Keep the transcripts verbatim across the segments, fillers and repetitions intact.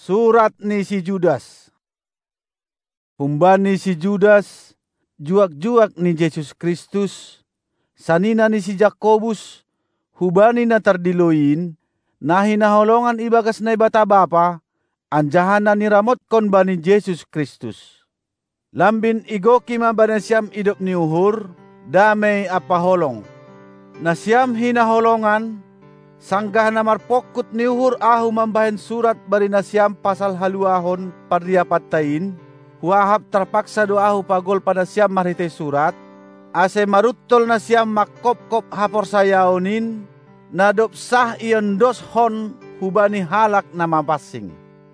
Surat ni si Judas. Humbani si Judas, juak-juak ni Yesus Kristus, sanina ni si Jakobus, hubani na tardiloin, na hinaholongan ibagas na ibata Bapa, anjahan na niramot kon bani Yesus Kristus. Lambin igo kima bana siyam idop ni uhur, damay apaholong. Na siyam hinaholongan, sanggah na marpokut ni uhur ahu mambahin surat bari na siyam pasal haluahon pardiapat tain, huahap terpaksa doahu pagol pada siyam marhitay surat, ase marutol na siyam makop-kop hapor sayaonin, nadop sah iyon dos hon hubani halak na mapasing.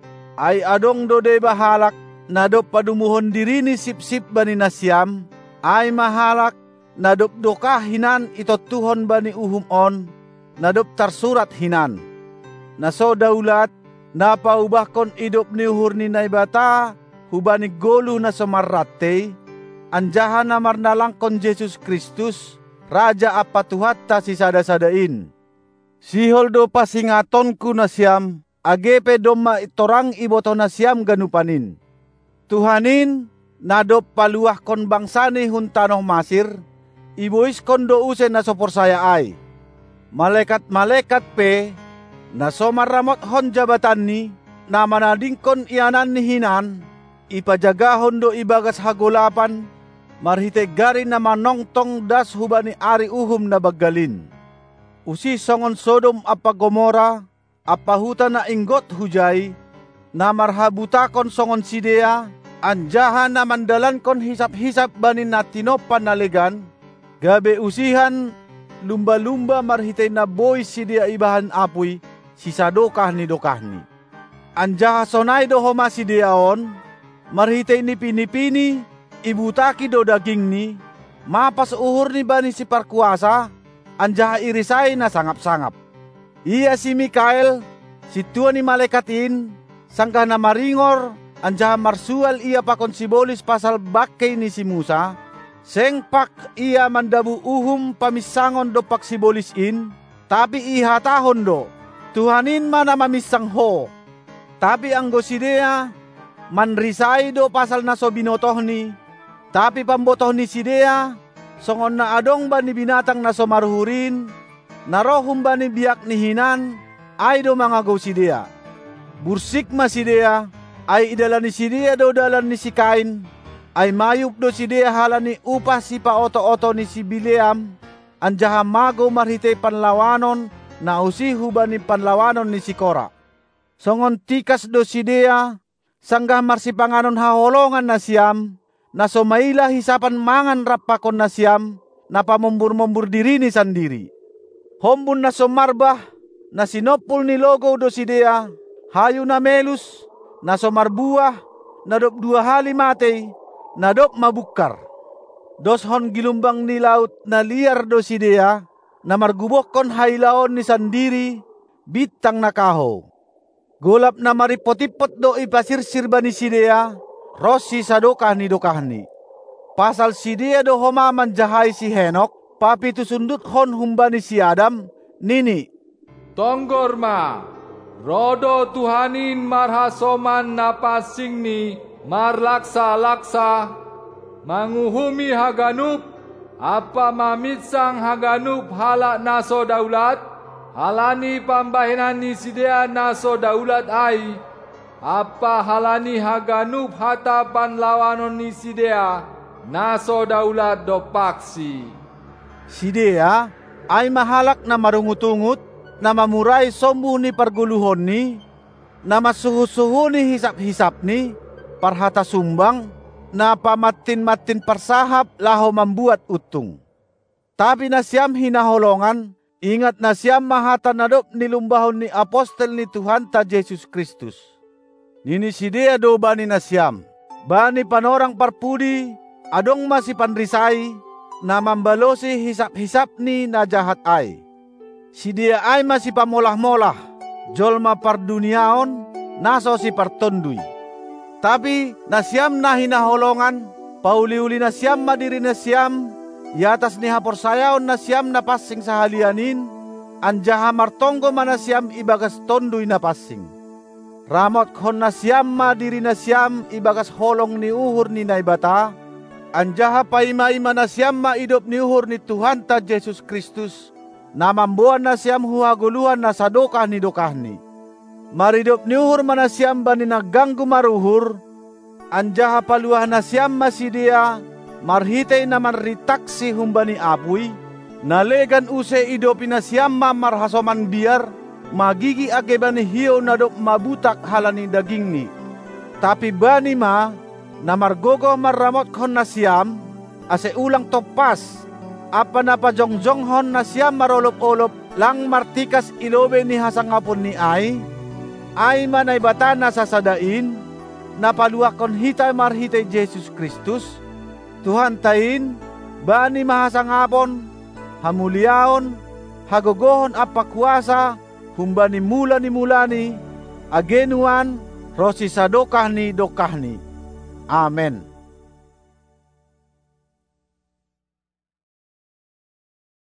Ay adong dode bahalak, nadop padumuhon diri ni sip-sip bani na siyam, ay mahalak, nadop dokah hinan itotuhon bani uhum on, nadop tarsurat hinan. Naso daulat, napaubahkon idop ni uhur ni naibata, hubani golu na somarrate, anjahan na marnalangkon Yesus Kristus, Raja apatuhatta si sada-sadain. Sihol do pasingatonku na siyam, agepe doma itorang iboto na siyam ganupanin. Tuhanin, nadop paluah kon bangsani huntanoh Masir, ibois kon do use na soporsaya ay. Malaikat-malaikat pe, na somaramot hon jabatan ni, na manadingkon ianan ni hinan, ipajagahon do ibagas hagolapan, marhite gari na manongtong das hubani ari uhum na baggalin. Usi songon Sodom apa Gomora, apa huta na inggot hujay, na marhabutakon songon Sidea, anjahan na mandalankon hisap-hisap bani na tinopan nalegan, gabe usihan lumba-lumba marhitay na boy Sidea ibahan apuy, sisadokah ni dokah ni. Anjaha sonay do homa Sideaon, marhitay ni pinipini, ibutaki do daging ni, mapas uhur ni bani si parkuasa, anjaha irisay na sangap-sangap. Iya si Mikael, si tua ni malaikatin, sangka na maringor, anjaha marsual iya pakon sibolis pasal bakay ni si Musa, sengpak iya mandabu uhum pamisangon do pak sibolis in, tapi ihatahon do, Tuhanin mana mamisang ho. Tapi anggo Sidea, manrisay do pasal na so binotoh ni, tapi pambotoh ni Sidea, songon na adong ba ni binatang na so maruhurin, narohum ba ni biyak ni hinan, ay do mga go Sidea. Bursik ma Sidea, ay idala ni Sidea do dalan ni si Kain, ay mayup do Sidea hala ni upah si paoto-oto ni si Bileam, anjaha mago marhitay panlawanon, na usihu ba ni panlawanon ni si Kora. Songon tikas do Sidea, sanggah marsipanganon haholongan na siyam, na somaila hisapan mangan rapakon na siyam, na pamumbur-mumbur diri ni sandiri. Hombun na somarbah, na sinopul ni logo do Sidea, hayu na melus, na somarbuah, na dop dua hali matay, na dop mabukar. Doshon gilumbang ni laut na liar do Sidea, na margubokon hailaon ni sandiri, bitang nakaho. Gulap na maripotipot do ipasirsir ba ni Sidea, Rosi sadokah ni dokah ni. Pasal Sidea do homa manjahay si Henok, papi tu sundut hon humbani si Adam, nini. Tonggor ma, rodo Tuhanin marhasoman napasing ni marlaksa-laksa, manguhumi haganup, apa mamitsang haganup halak naso daulat, halani pambahinan ni Sidea naso daulat ai, apa halani haganup hatapan lawanon ni Sidea, naso daulat do paksi. Sidea ay mahalak na marungutungut, na mamuray sombuh ni parguluhon ni, na masuhu-suhu ni hisap-hisap ni, parhata sumbang, na pamatin-matin parsahap laho membuat utung. Tapi na siyam hinaholongan, ingat na siyam mahata nadop nilumbahon ni apostel ni Tuhan ta Yesus Kristus. Nini Sidea do bani na siyam, bani panorang parpudi, adong masi panrisay, na mambalosi hisap-hisap ni na jahat ay. Sidea ay masi pamolah-molah, jolma parduniaon, naso si partonduy. Tapi na siyam na hinaholongan, pauli-uli na siyam madiri na siyam, yatas ni haporsayaon na siyam na passing sa halianin, anjaha martonggo mana siyam ibagas tonduy na passing. Ramotkon na siam madiri na siam ibagas holong ni uhur ni Naibata, anjaha paima-ima na siam maidop ni uhur ni Tuhan ta Jesus Kristus, na mambuan na siam huhaguluhan na sadokah ni dokah ni. Maridop ni uhur mana siam bani nagganggu maruhur, anjaha paluah na siam masidia, marhitay na manritaksi humbani apuy, nalegan use idopi na siam mamarhasoman biar, magigi age bani hiyo na dop mabutak halani daging ni. Tapi bani ma, na margogo marramotkon na siam, ase ulang topas, apa na pajongjonghon na siam marolop-olop, lang martikas ilobe ni hasangapon ni ay, ay manay bata na sasadain, na paluakon hitay marhitay Jesus Kristus, Tuhan tain, bani mahasangapon, hamuliaon, hagogohon apakuasa, humbani mulani-mulani, agenuan, rosi sadokah ni dokah ni. Amen.